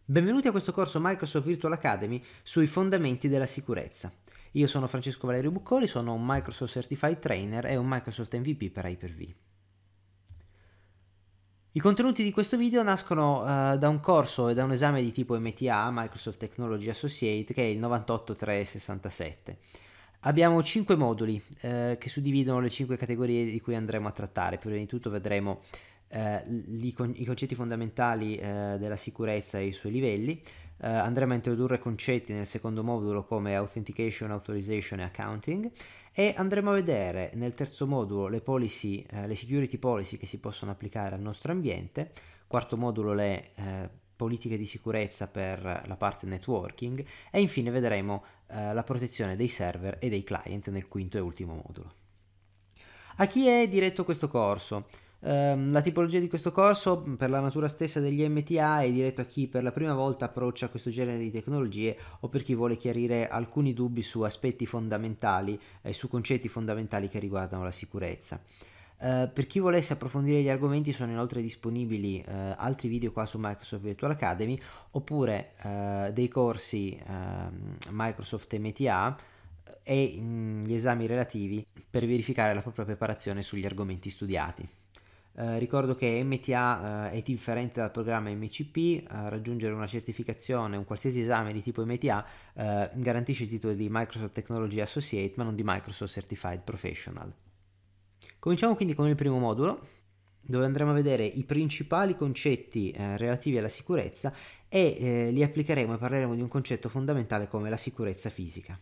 Benvenuti a questo corso Microsoft Virtual Academy sui fondamenti della sicurezza. Io sono Francesco Valerio Buccoli, sono un Microsoft Certified Trainer e un Microsoft MVP per Hyper-V. I contenuti di questo video nascono da un corso e da un esame di tipo MTA, Microsoft Technology Associate, che è il 98367. Abbiamo 5 moduli che suddividono le 5 categorie di cui andremo a trattare. Prima di tutto vedremo i concetti fondamentali della sicurezza e i suoi livelli. Andremo a introdurre concetti nel secondo modulo come Authentication, Authorization e Accounting, e andremo a vedere nel terzo modulo le policy, le security policy che si possono applicare al nostro ambiente. Quarto modulo le politiche di sicurezza per la parte networking, e infine vedremo la protezione dei server e dei client nel quinto e ultimo modulo. A chi è diretto questo corso? La tipologia di questo corso, per la natura stessa degli MTA, è diretto a chi per la prima volta approccia questo genere di tecnologie o per chi vuole chiarire alcuni dubbi su aspetti fondamentali e su concetti fondamentali che riguardano la sicurezza. Per chi volesse approfondire gli argomenti sono inoltre disponibili altri video qua su Microsoft Virtual Academy, oppure dei corsi Microsoft MTA e gli esami relativi per verificare la propria preparazione sugli argomenti studiati. Ricordo che MTA è differente dal programma MCP. Raggiungere una certificazione, un qualsiasi esame di tipo MTA garantisce il titolo di Microsoft Technology Associate, ma non di Microsoft Certified Professional. Cominciamo quindi con il primo modulo, dove andremo a vedere i principali concetti relativi alla sicurezza e li applicheremo e parleremo di un concetto fondamentale come la sicurezza fisica.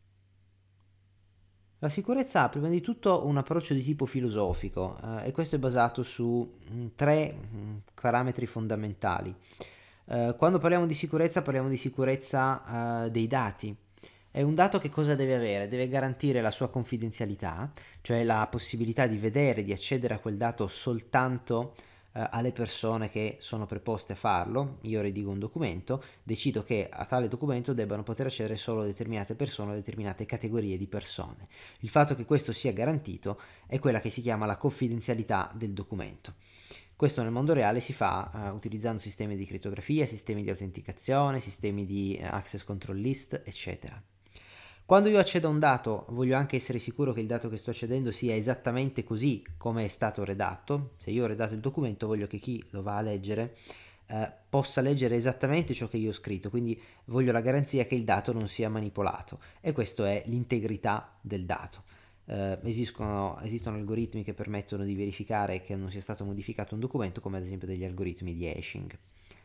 La sicurezza ha prima di tutto un approccio di tipo filosofico e questo è basato su tre parametri fondamentali. Quando parliamo di sicurezza dei dati. È un dato che cosa deve avere? Deve garantire la sua confidenzialità, cioè la possibilità di vedere, di accedere a quel dato soltanto alle persone che sono preposte a farlo. Io redigo un documento, decido che a tale documento debbano poter accedere solo determinate persone o determinate categorie di persone. Il fatto che questo sia garantito è quella che si chiama la confidenzialità del documento. Questo nel mondo reale si fa utilizzando sistemi di crittografia, sistemi di autenticazione, sistemi di access control list, eccetera. Quando io accedo a un dato, voglio anche essere sicuro che il dato che sto accedendo sia esattamente così come è stato redatto. Se io ho redatto il documento, voglio che chi lo va a leggere possa leggere esattamente ciò che io ho scritto, quindi voglio la garanzia che il dato non sia manipolato, e questo è l'integrità del dato. Esistono algoritmi che permettono di verificare che non sia stato modificato un documento, come ad esempio degli algoritmi di hashing.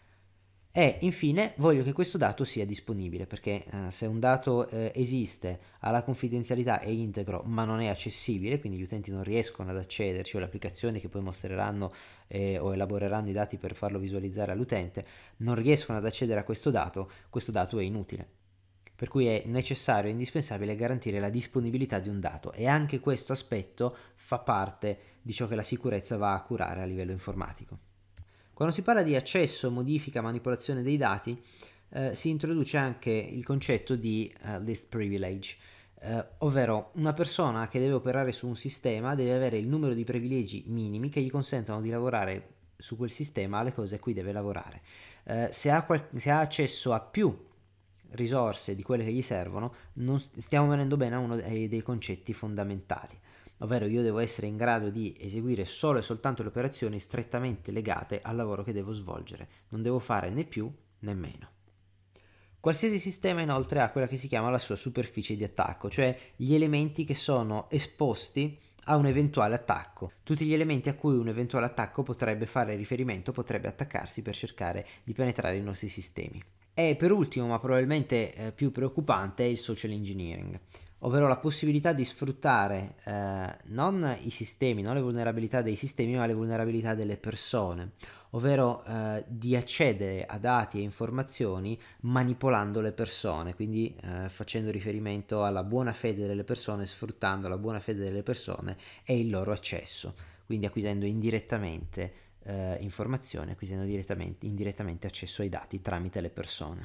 E infine voglio che questo dato sia disponibile, perché se un dato esiste, ha la confidenzialità, è integro ma non è accessibile, quindi gli utenti non riescono ad accederci, o le applicazioni che poi mostreranno o elaboreranno i dati per farlo visualizzare all'utente non riescono ad accedere a questo dato è inutile. Per cui è necessario e indispensabile garantire la disponibilità di un dato, e anche questo aspetto fa parte di ciò che la sicurezza va a curare a livello informatico. Quando si parla di accesso, modifica, manipolazione dei dati, si introduce anche il concetto di list privilege, ovvero una persona che deve operare su un sistema deve avere il numero di privilegi minimi che gli consentono di lavorare su quel sistema alle cose a cui deve lavorare. Se ha accesso a più risorse di quelle che gli servono, non stiamo venendo bene a uno dei concetti fondamentali, ovvero io devo essere in grado di eseguire solo e soltanto le operazioni strettamente legate al lavoro che devo svolgere, non devo fare né più né meno. Qualsiasi sistema inoltre ha quella che si chiama la sua superficie di attacco, cioè gli elementi che sono esposti a un eventuale attacco, tutti gli elementi a cui un eventuale attacco potrebbe fare riferimento, potrebbe attaccarsi per cercare di penetrare i nostri sistemi. E per ultimo, ma probabilmente più preoccupante, è il social engineering, ovvero la possibilità di sfruttare non i sistemi, non le vulnerabilità dei sistemi, ma le vulnerabilità delle persone, ovvero di accedere a dati e informazioni manipolando le persone, quindi facendo riferimento alla buona fede delle persone, sfruttando la buona fede delle persone e il loro accesso, quindi acquisendo indirettamente informazioni, acquisendo indirettamente accesso ai dati tramite le persone.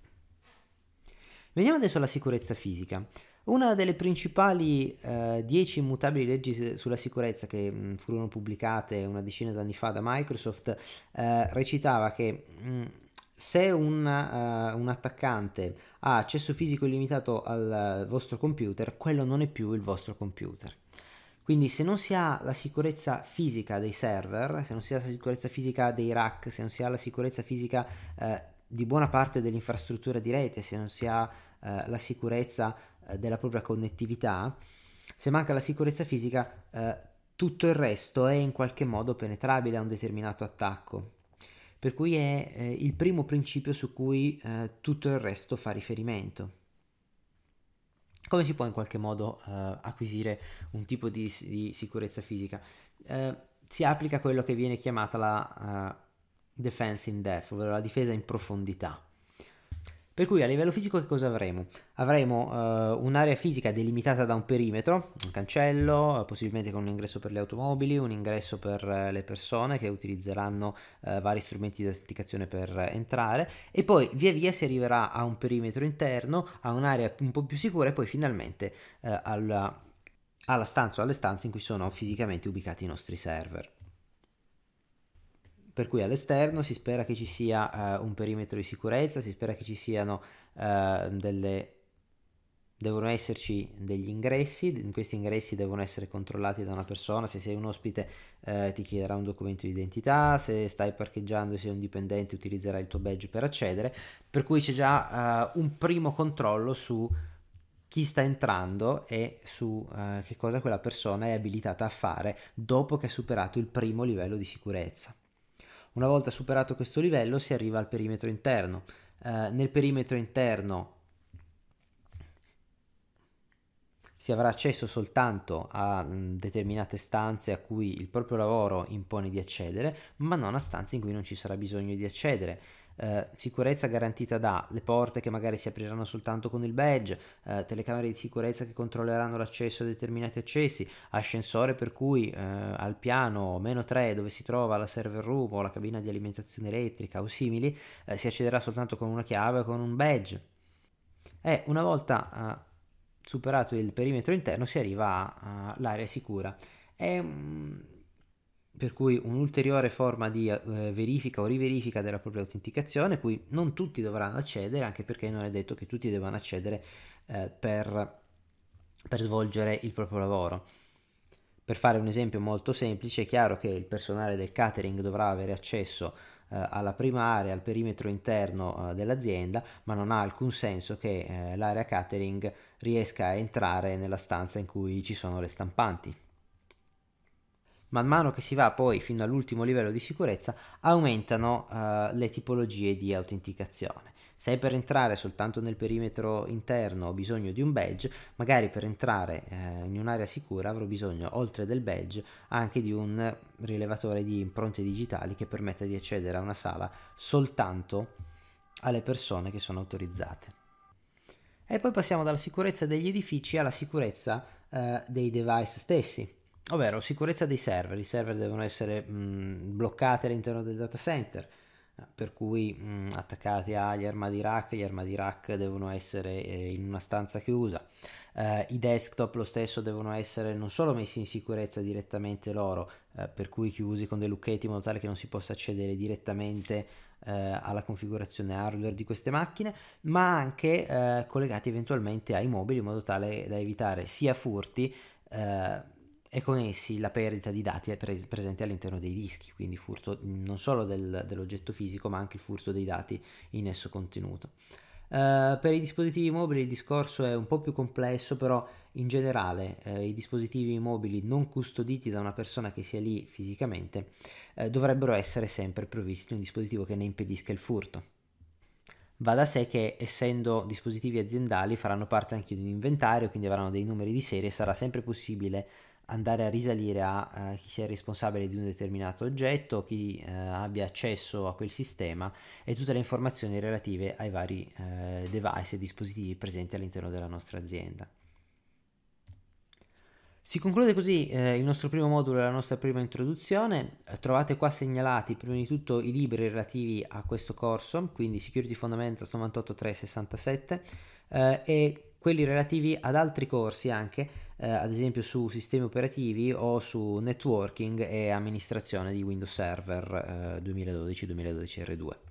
Veniamo adesso alla sicurezza fisica. Una delle principali 10 immutabili leggi sulla sicurezza che furono pubblicate una decina d'anni fa da Microsoft recitava che se un attaccante ha accesso fisico illimitato al vostro computer, quello non è più il vostro computer. Quindi se non si ha la sicurezza fisica dei server, se non si ha la sicurezza fisica dei rack, se non si ha la sicurezza fisica di buona parte dell'infrastruttura di rete, se non si ha la sicurezza della propria connettività, se manca la sicurezza fisica, tutto il resto è in qualche modo penetrabile a un determinato attacco. Per cui è il primo principio su cui tutto il resto fa riferimento. Come si può in qualche modo acquisire un tipo di sicurezza fisica? Si applica quello che viene chiamata la defense in depth, ovvero la difesa in profondità. Per cui a livello fisico che cosa avremo? Avremo un'area fisica delimitata da un perimetro, un cancello, possibilmente con un ingresso per le automobili, un ingresso per le persone che utilizzeranno vari strumenti di autenticazione per entrare, e poi via via si arriverà a un perimetro interno, a un'area un po' più sicura, e poi finalmente alla stanza o alle stanze in cui sono fisicamente ubicati i nostri server. Per cui all'esterno si spera che ci sia un perimetro di sicurezza, si spera che ci siano devono esserci degli ingressi, questi ingressi devono essere controllati da una persona. Se sei un ospite ti chiederà un documento di identità, se stai parcheggiando e sei un dipendente utilizzerai il tuo badge per accedere, per cui c'è già un primo controllo su chi sta entrando e su che cosa quella persona è abilitata a fare dopo che ha superato il primo livello di sicurezza. Una volta superato questo livello si arriva al perimetro interno. Nel perimetro interno si avrà accesso soltanto a determinate stanze a cui il proprio lavoro impone di accedere, ma non a stanze in cui non ci sarà bisogno di accedere. Sicurezza garantita dalle porte che magari si apriranno soltanto con il badge, telecamere di sicurezza che controlleranno l'accesso a determinati accessi, ascensore per cui al piano -3 dove si trova la server room o la cabina di alimentazione elettrica o simili si accederà soltanto con una chiave o con un badge. E una volta superato il perimetro interno si arriva all'area sicura. È per cui un'ulteriore forma di verifica o riverifica della propria autenticazione, cui non tutti dovranno accedere, anche perché non è detto che tutti debbano accedere per svolgere il proprio lavoro. Per fare un esempio molto semplice, è chiaro che il personale del catering dovrà avere accesso alla prima area, al perimetro interno dell'azienda, ma non ha alcun senso che l'area catering riesca a entrare nella stanza in cui ci sono le stampanti. Man mano che si va poi fino all'ultimo livello di sicurezza aumentano le tipologie di autenticazione. Se per entrare soltanto nel perimetro interno ho bisogno di un badge, magari per entrare in un'area sicura avrò bisogno, oltre del badge, anche di un rilevatore di impronte digitali che permetta di accedere a una sala soltanto alle persone che sono autorizzate. E poi passiamo dalla sicurezza degli edifici alla sicurezza dei device stessi, ovvero sicurezza dei server. I server devono essere bloccati all'interno del data center, per cui attaccati agli armadi rack. Gli armadi rack devono essere in una stanza chiusa. I desktop lo stesso devono essere non solo messi in sicurezza direttamente loro, per cui chiusi con dei lucchetti in modo tale che non si possa accedere direttamente alla configurazione hardware di queste macchine, ma anche collegati eventualmente ai mobili in modo tale da evitare sia furti e con essi la perdita di dati presenti all'interno dei dischi, quindi furto non solo dell'oggetto fisico ma anche il furto dei dati in esso contenuto. Per i dispositivi mobili il discorso è un po' più complesso, però in generale i dispositivi mobili non custoditi da una persona che sia lì fisicamente dovrebbero essere sempre provvisti di un dispositivo che ne impedisca il furto. Va da sé che, essendo dispositivi aziendali, faranno parte anche di un inventario, quindi avranno dei numeri di serie e sarà sempre possibile andare a risalire a chi sia responsabile di un determinato oggetto, chi abbia accesso a quel sistema e tutte le informazioni relative ai vari device e dispositivi presenti all'interno della nostra azienda. Si conclude così il nostro primo modulo e la nostra prima introduzione. Trovate qua segnalati prima di tutto i libri relativi a questo corso, quindi Security Fundamentals 98367 e quelli relativi ad altri corsi anche, ad esempio su sistemi operativi o su networking e amministrazione di Windows Server 2012-2012 R2.